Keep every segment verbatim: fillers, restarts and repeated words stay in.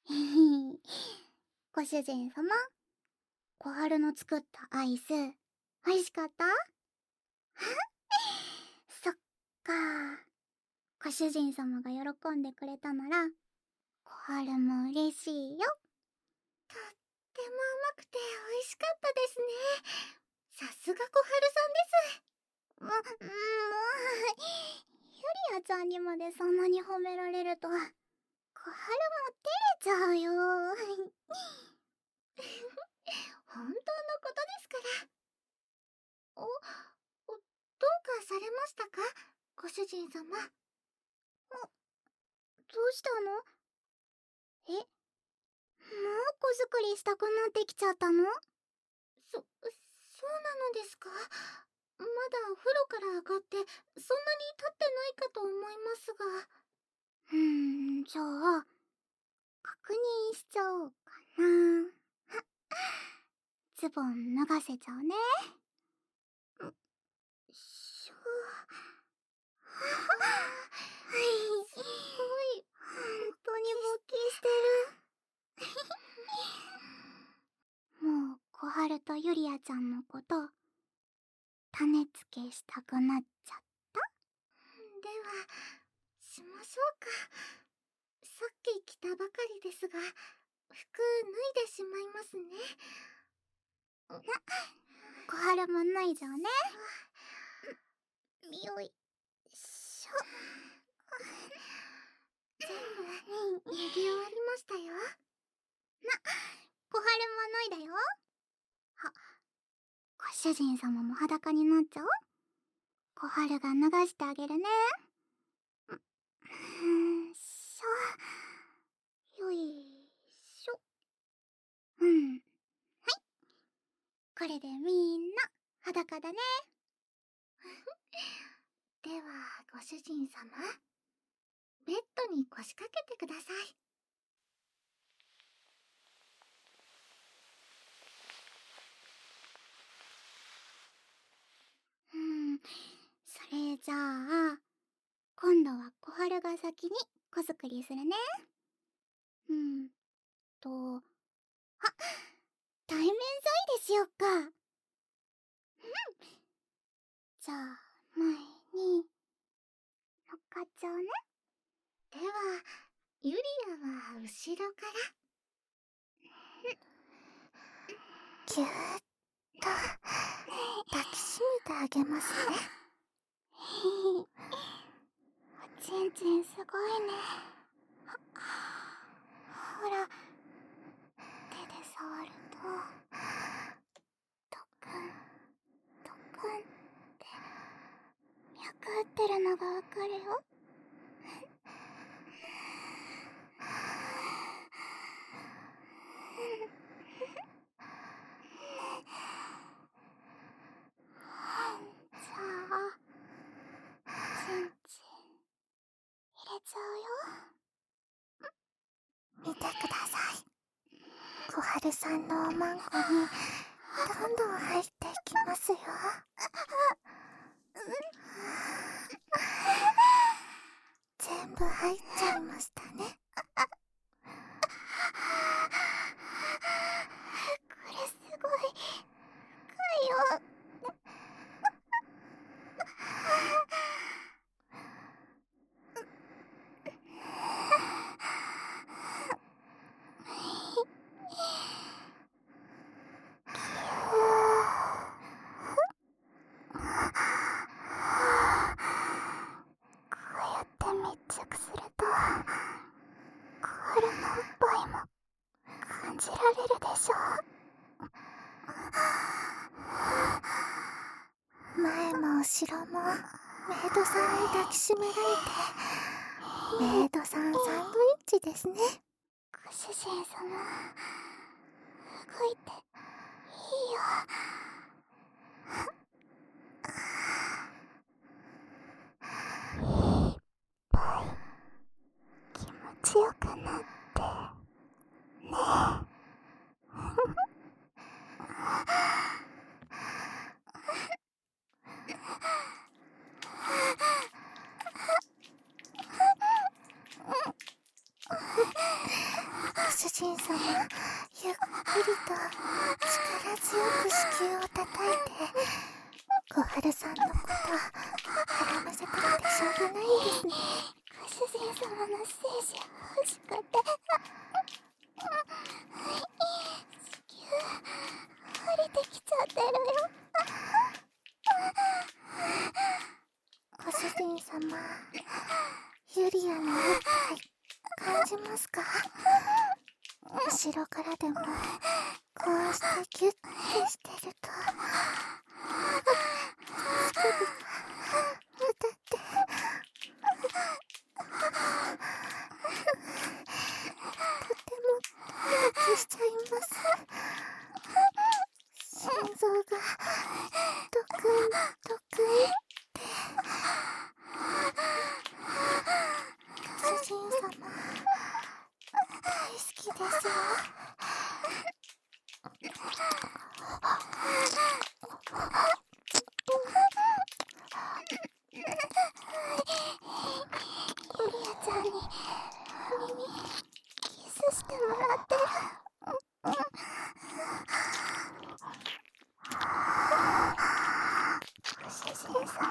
ご主人様、小春の作ったアイス、美味しかった？そっか。ご主人様が喜んでくれたなら、小春も嬉しいよ。とっても甘くて美味しかったですね。さすが小春さんです。も、もう、ゆりあちゃんにまでそんなに褒められると、小春も照れちゃうよ。本当のことですから。お、お、どうかされましたか、ご主人様。どうしたの？え、もう子作りしたくなってきちゃったの？そ、そうなのですか？まだお風呂から上がってそんなに経ってないかと思いますが。うーん、じゃあ確認しちゃおうかな。ズボン脱がせちゃうね。しょはい、すごい、本当に勃起してる。もう小春とゆりあちゃんのこと種付けしたくなっちゃった？ではしましょうか。さっき着たばかりですが、服脱いでしまいますね。小春も脱いじゃうね。よいしょ。全部脱ぎ終わりましたよ。な、小春も脱いだよ。は、ご主人様も裸になっちゃう？小春が脱がしてあげるね。んんしょ。よいしょ。うん。はい。これでみんな裸だね。ではご主人様、ベッドに腰掛けてください。うん、それじゃあ今度は小春が先に子作りするね。うんと、あ、対面剤でしよっか。うん。じゃあ前に乗っかっちゃうね。ではゆりあは後ろから。ぎゅーっと抱きしめてあげますね。おちんちんすごいね。ほら、手で触るとドクンドクンって脈打ってるのがわかるよ。じゃあちんちん入れちゃうよ。見てください。小春さんのおまんこにどんどん入っていきますよ。全部入っちゃいましたね。これすごい深いよ。こうやって密着すると小春のおっぱいも感じられるでしょう。前も後ろもメイドさんに抱きしめられて、メイドさんサンドイッチですね。ご主人様、動いていいよ。いっぱい気持ちよくなってね。 主人様、ゆっくりと力強く子宮を叩いて、小春さんのこと絡ませてるでしょうがないんですね。ご主人様の精子欲しくて。子宮降りてきちゃってるよ。ご主人様、ユリアのおっぱい感じますか？後ろからでもこうしてギュッてしてると乳首が当たってとてもドキドキしちゃいます。心臓がドクンドクンってご主人様大好きですよ。ユリアちゃんに耳キスしてもらってる。ご主人様、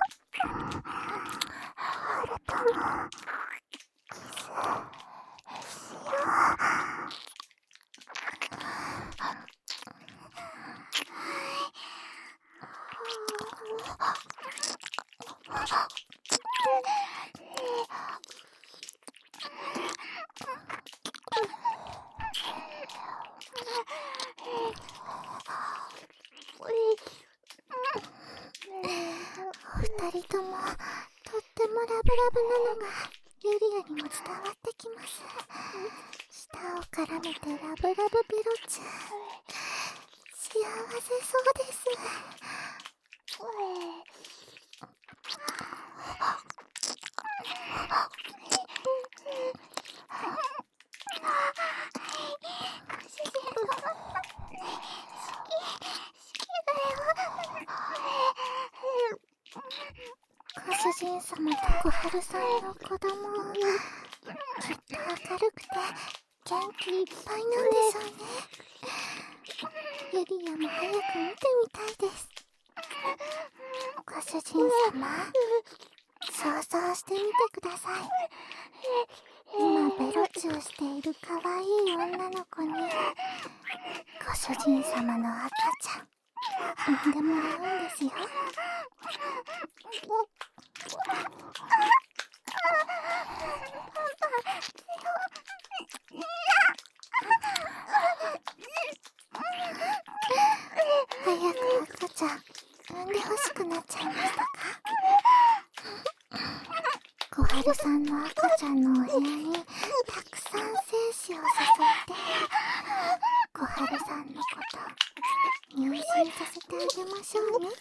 あれともキスしよう。お二人ともとってもラブラブなのがユリアにも伝わってきます。舌を絡めてラブラブベロチュー、幸せそうです。ご主人様と小春さんの子供、きっと明るくて元気いっぱいなんでしょうね。ユリアも早く見てみたいです。ご主人様、想像してみてください。今ベロチューしている可愛い女の子にご主人様の赤ちゃん産んでもらうんですよ。早く赤ちゃん産んでほしくなっちゃいましたか？小春さんの赤ちゃんのお部屋にたくさん精子を注いで、小春さんのこと妊娠させてあげましょうね。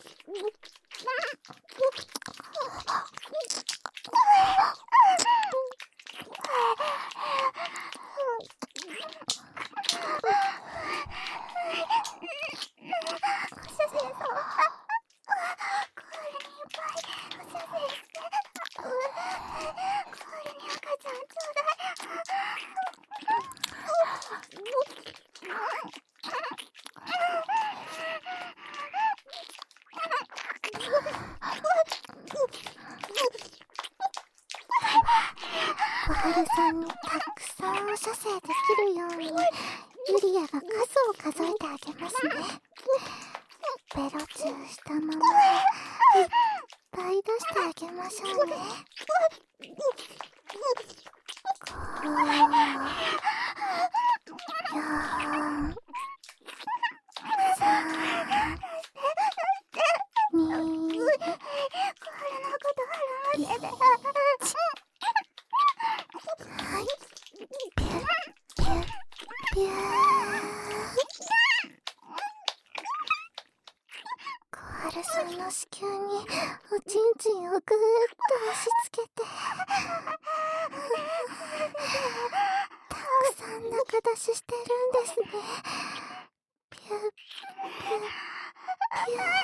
小春さんにたくさんお射精できるようにユリアが数を数えてあげますね。ベロチューしたままいっぱい出してあげましょうね。ご、よん、さん、に、いち、はい、ピュッピュッピュー。小春さんの子宮におちんちんをぐーっと押し付けてたくさん中出ししてるんですね。ピュッピュッピュー。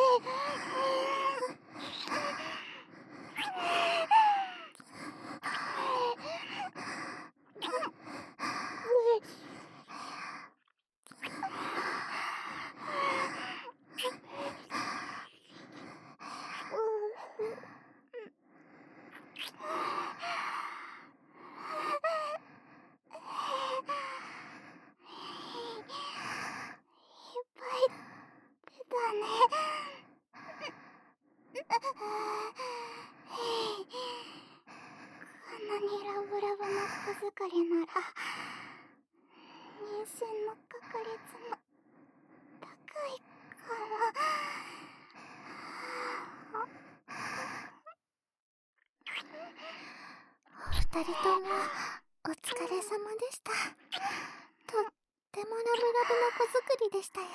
二人ともお疲れ様でした。とってもラブラブな子作りでしたよ。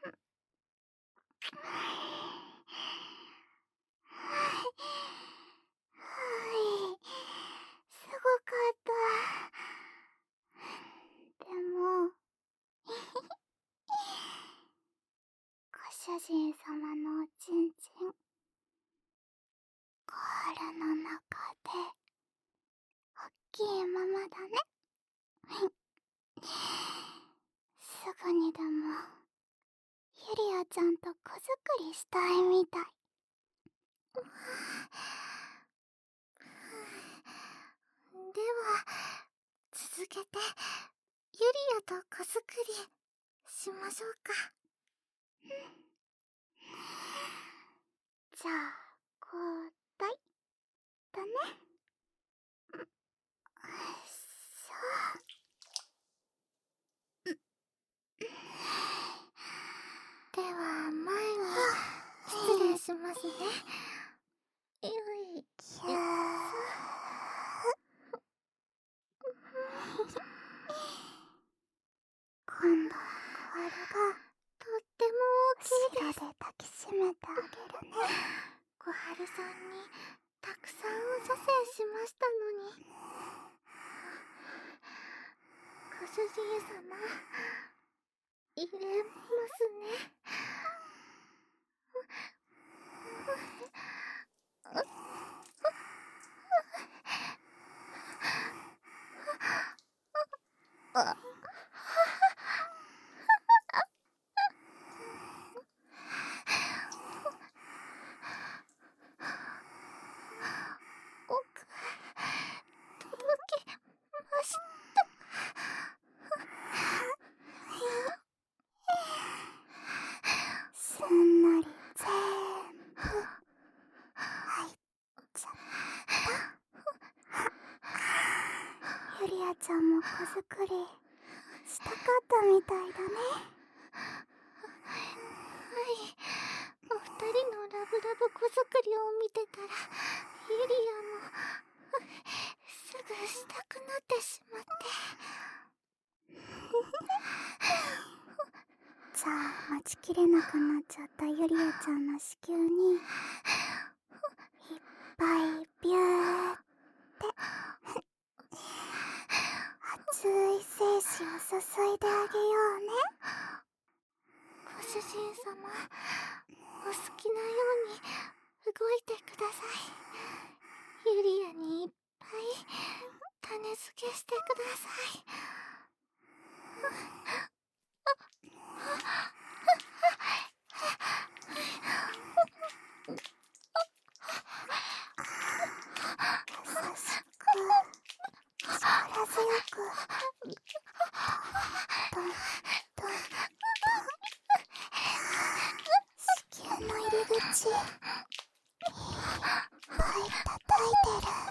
すごかった。でもご主人様のおちんちんコアラの中でおっきいままだね。すぐにでもユリアちゃんと子作りしたいみたい。では続けてユリアと子作りしましょうか。じゃあ交代だね。そうでは前は失礼しますね。よいしょ。今度はコアラがとっても大きいです。後ろで抱きしめてあげるね。小春さんにたくさんお射精しましたのに。ご主人様入れますね。あ奥届きました。すんなり全部入っちゃった。ユリアちゃんも子作りしたかったみたいだね。はい、お二人のラブラブ子作りを見てたらユリアもすぐしたくなってしまって。じゃあ待ちきれなくなっちゃったユリアちゃんの子宮にいっぱいビューって熱い精子を注いであげようね。ご主人様お好きなように動いてください。ユリアにいっぱい種付けしてください。優しく力強くトントントン子宮の入り口いっぱい叩いてる。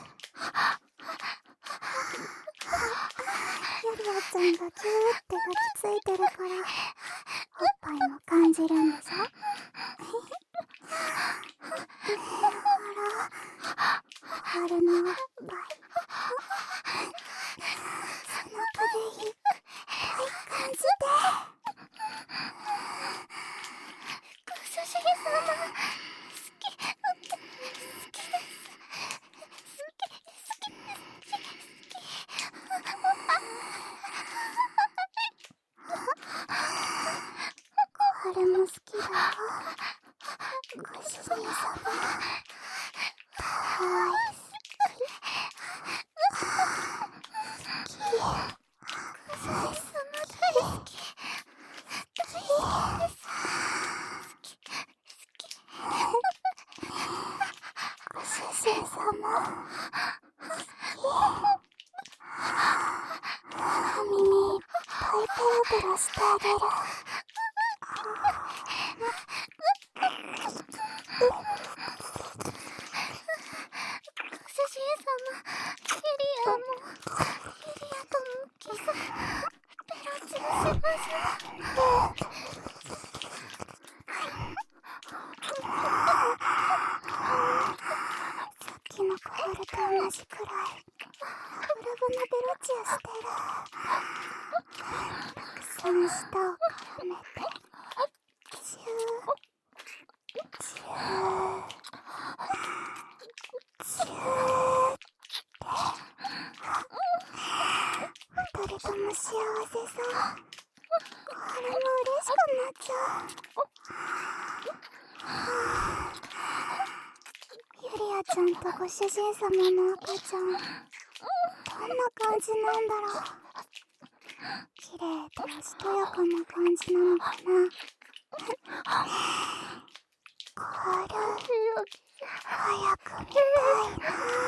ユリアちゃんがギューって抱きついてるからおっぱいも感じるんでしょ。ほら春のおっぱい背中でいっぱい感じて。ご主人様好き好きです好き好き好き。春も好きだよ。 ご主人様大好き。ご主人様大好き。ご主人様耳にいっぱいペロペロしてあげる。 ご主人様、ユリアもユリアともキスペロチンしましょう。 さっきのコールと同じくらいラブラブなベロチューしてる。たくさん舌を絡めてチューチューチューって二人とも幸せそう。これも嬉しくなっちゃう。ユリアちゃんとご主人様の赤ちゃん、どんな感じなんだろう。綺麗でおしとやかな感じなのかな。コール早く見たい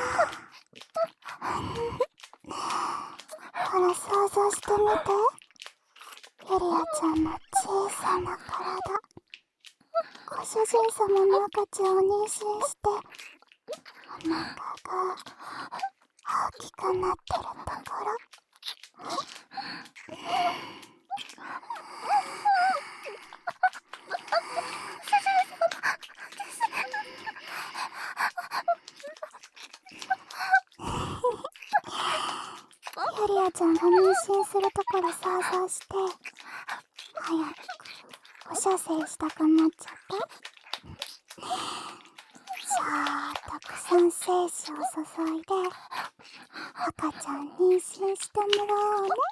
な。ほら想像してみて。ユリアちゃんの小さな体、ご主人様の赤ちゃんを妊娠してお腹が大きくなってるところ。ユリアちゃんが妊娠するところ想像して、早くお射精したくなっちゃった。じゃあたくさん精子を注いで赤ちゃん妊娠してもらおうね。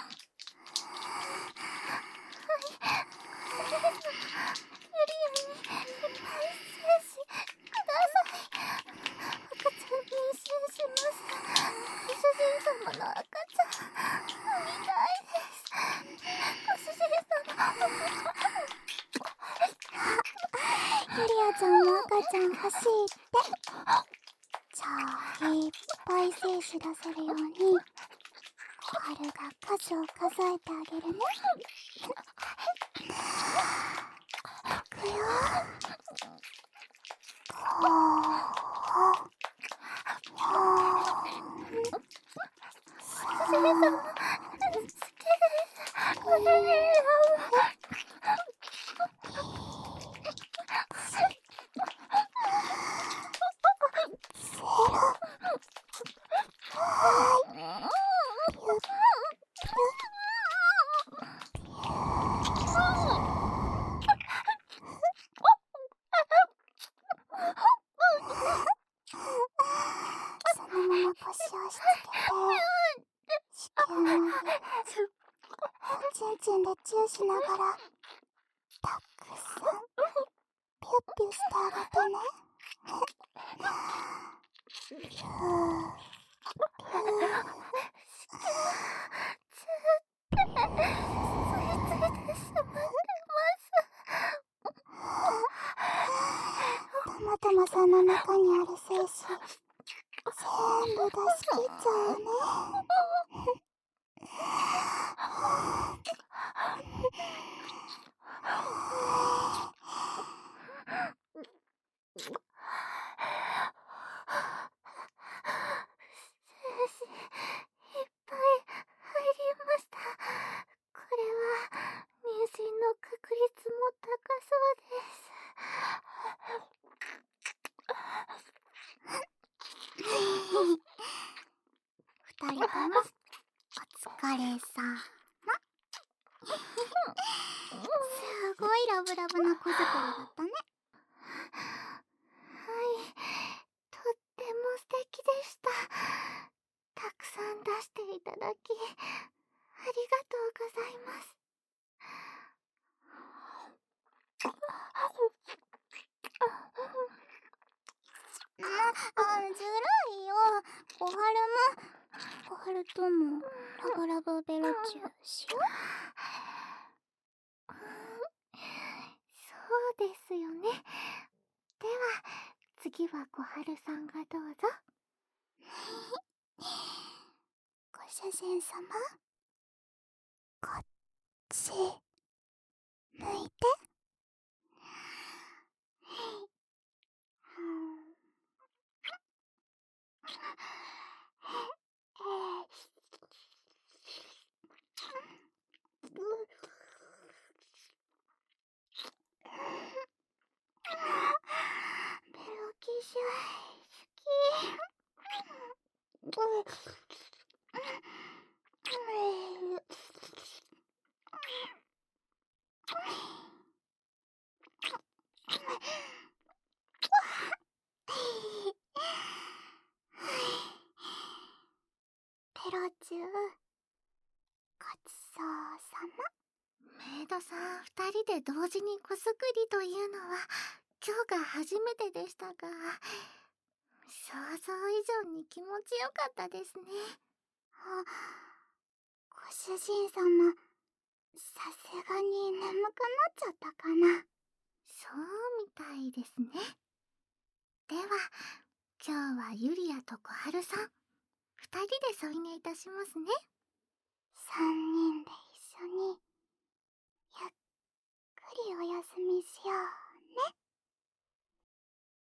ユリアにいっぱい精子ください。赤ちゃん妊娠します。ご主人様の赤ちゃん産みたいです。ご主人様。 ユリアちゃんも赤ちゃん欲しいって。じゃあいっぱい精子出せるようにコールが数を数えてあげるね。いくよ。ご、よん、さん、そのまま腰をしつけて子宮の上おちんちんでチューしながらたくさんピュッピュしてあげてね。ピューピュー。たまたまさんの中にある精子全部出し切っちゃうね。二人ともお疲れさま。すごいラブラブな子作りだったね。 はい、とっても素敵でした。たくさん出していただきありがとうございます。 あ、ずるいよ。小春も、小春とも、ラブラブベロチューしよう。 そうですよね。では、次は小春さんがどうぞ。 ご主人様、こっち、向いて。ベロキシュ好き。ペロチュー、ごちそうさま。 メイドさん二人で同時に子作りというのは今日が初めてでしたが、想像以上に気持ちよかったですね。 あ、ご主人様、さすがに眠くなっちゃったかな。 そうみたいですね。では、今日はユリアと小春さん、二人で添い寝いたしますね。 三人で一緒に、ゆっくりお休みしようね。